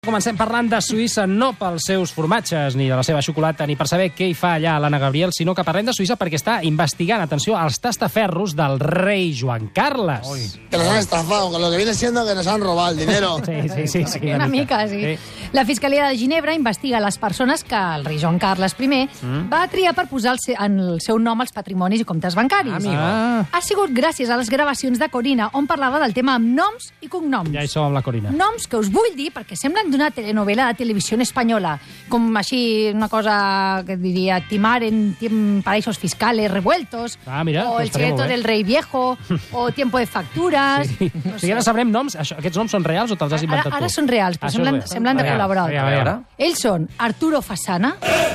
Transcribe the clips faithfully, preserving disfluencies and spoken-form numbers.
Comencem parlant de Suïssa, no pels seus formatges, ni de la seva xocolata, ni per saber què hi fa allà l'Anna Gabriel, sinó que parlem de Suïssa perquè està investigant, atenció, els tastaferros del rei Joan Carles. Uy. Que nos han estafado, que lo que viene siendo que nos han robado el dinero. Sí, sí, sí. sí una, una mica, sí. sí. La Fiscalia de Ginebra investiga les persones que el rei Joan Carles I mm. va triar per posar el seu, en el seu nom als patrimonis i comptes bancaris. Ah, ha sigut gràcies a les gravacions de Corina, on parlava del tema amb noms i cognoms. Ja hi som amb la Corina. Noms que us vull dir, perquè semblen d'una telenovela de televisió espanyola, com així una cosa que diria Timar en paraísos fiscales revueltos, ah, mira, o El secreto del rei viejo, o Tiempo de facturas... Sí. No sé. O sigui, ara sabrem noms, això, aquests noms són reals o te'ls has inventat ara, ara tu? són reals, però això semblen, semblen de col·laborar. Ells són Arturo Fasana,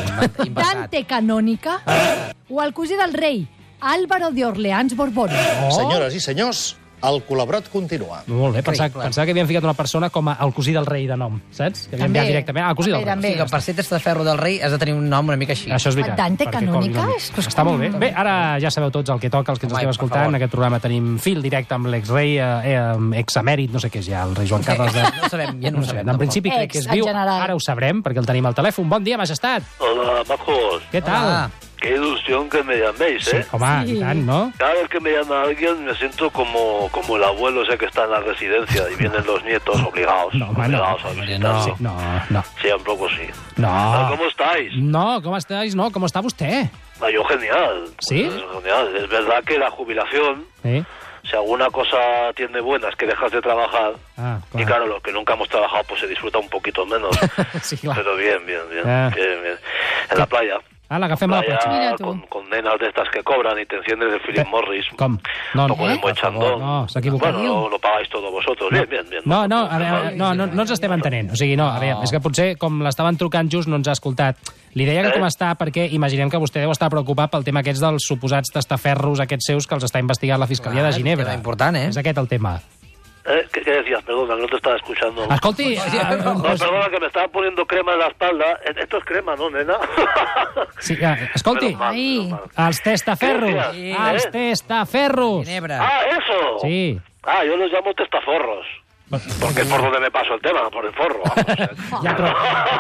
Dante Canónica o el cosí del rei, Álvaro de Orleans Borbón. Oh. Senyores i senyors, el col·laborat continua. Molt bé, pensava, pensava que havien ficat una persona com el cosí del rei de nom, saps? Que havien enviat directament. Ah, el cosí del rei. O sigui, que per ser testaferro del rei has de tenir un nom una mica així. Això és veritat. Dante Canónica? Està molt bé. Bé, ara ja sabeu tots el que toca, els que ens esteu escoltant. En aquest programa tenim fil directe amb l'exrei, eh, exemèrit, no sé què és ja, el rei Joan Carles de... No sabem, ja no ho sabem. En principi crec que es viu, ara ho sabrem, perquè el tenim al telèfon. Bon dia, majestat. Hola, majos. Què tal? Qué ilusión que me llaméis, ¿eh? Sí, home, sí. I tant, ¿no? Cada vez que me llama alguien me siento como, como el abuelo ese que está en la residencia y vienen los nietos obligados. No, home, obligados no. a visitar. No, no, no. Sí, un poco sí. No. ¿Cómo estáis? No, ¿cómo estáis? No, ¿cómo está usted? Ah, yo genial. ¿Sí? Pues, genial. Es verdad que la jubilación... Sí. Si alguna cosa tiene buena es que dejas de trabajar. Ah, claro. Y claro, los que nunca hemos trabajado pues se disfruta un poquito menos. Sí, claro. Pero bien, bien, bien. Ah. bien, bien. En la playa. Ah, l'agafem a la platja. Mira tu. Con, con nenas de estas que cobran y te enciendes de Philip Morris. Com? No, un poco no, de Moe Chandon. no, s'ha equivocat. Bueno, no, lo pagáis todos vosotros. Bien, bien, bien. No, no, a veure, no, no, no ens estem entenent. O sigui, no, a veure, és que potser, com l'estaven trucant just, no ens ha escoltat. Li deia que com està, perquè imaginem que vostè deu estar preocupat pel tema aquests dels suposats testaferros aquests seus que els està investigant la Fiscalia de Ginebra. Important, eh? És aquest el tema. ¿Eh? ¿Qué, ¿Qué decías? Perdona, no te estaba escuchando. Escolti... No, no, perdona, que me estaban poniendo crema en la espalda. Esto es crema, ¿no, nena? Sí, escolti, Menos mal, menos mal. els testaferros, Sí, els eh? testaferros. Ginebra. Ah, eso. Sí. Ah, yo los llamo testaforros. Porque es por donde me paso el tema, por el forro. Vamos. Ja, però...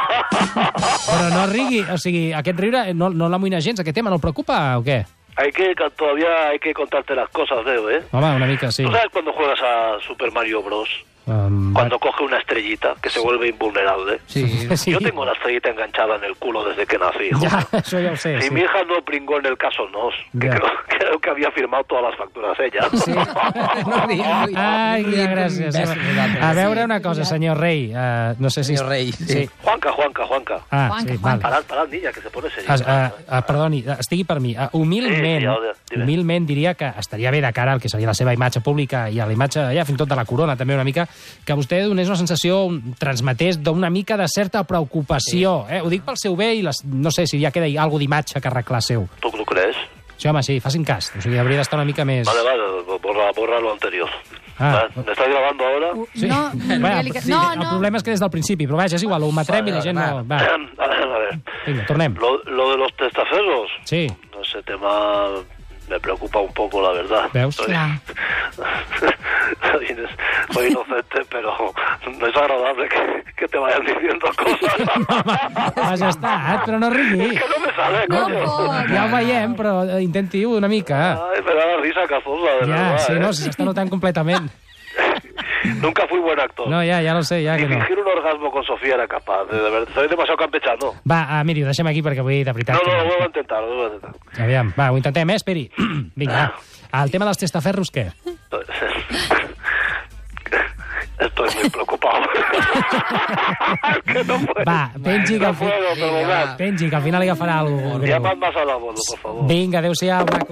però no rigui, o sigui, aquest riure no, no l'amoïna gens, aquest tema no el preocupa o què? Hay que, todavía hay que contarte las cosas, veo, ¿eh? Home, una mica, sí. ¿Tú sabes cuando juegas a Super Mario Bros? Um, Cuando coge una estrellita que se vuelve invulnerable. Sí. sí. Yo tengo la estrellita enganchada en el culo desde que nací. hijo. Ja, això ja ho sé, Si sí. mi hija no pringó en el caso Nos, que Ya. creo, creo que había firmado todas las facturas ella. Sí. No diguis, Ai, quina gràcia. A veure una cosa, senyor rei. Uh, no sé si... Senyor rei, sí. sí. Juanca, Juanca, Juanca. Ah, Juanca, sí, Juanca. vale. Parad, parad, niña, que se pone serio. Uh, uh, perdoni, uh, estigui per mi. Uh, humilment, Sí, sí, ja, dime. humilment diria que estaria bé de cara al que seria la seva imatge pública i a la imatge, ja, fins i tot de la corona, també una mica, que vostè donés una sensació, transmetés d'una mica de certa preocupació. Eh? Ho dic pel seu bé i les, no sé si ja queda alguna cosa d'imatge que arreglar seu. ¿Tú lo crees? Sí, home, sí, facin cas. O sigui, hauria d'estar una mica més... Vale, vale, borra, borra lo anterior. Ah. ¿Me estás grabando ahora? Sí. No, Bueno, no, sí, no, el no. problema és que des del principi, però vaja, és igual, ho matrem i la gent no... Va, A ver, a ver. vinga, tornem. Lo, lo de los testaferros, Sí, ese tema me preocupa un poco, la verdad. veus? Soy, Clar. soy inocente, pero no es agradable que, que te vayan diciendo cosas. Majestat, però no rigui. Que no me sale, No, coño. pot. ja ho veiem, però eh, intenti-ho una mica. Ay, me da la risa cazosa, de Ja, verdad. sí, ¿eh? no, s'està notant completament. Nunca fui buen actor. No, ja, ja lo sé, ja Ni que no. fingir un orgasmo con Sofía era capaz. De verdad, soy demasiado campechano. Va, uh, miri, ho deixem aquí perquè avui, de veritat... No, no, que- lo vuelvo a intentar, lo vuelvo a intentar. Aviam, va, ho intentem, eh? Esperi. Vinga, va. El tema dels testaferros, què? Estoy muy preocupado. Es que no puedo. Va, pengi que al, No fi... puedo, pero Vinga, va. va. pengi, que al final agafarà alguna cosa greu. Llama más al abuelo, por favor. Vinga, adéu-siau, maco.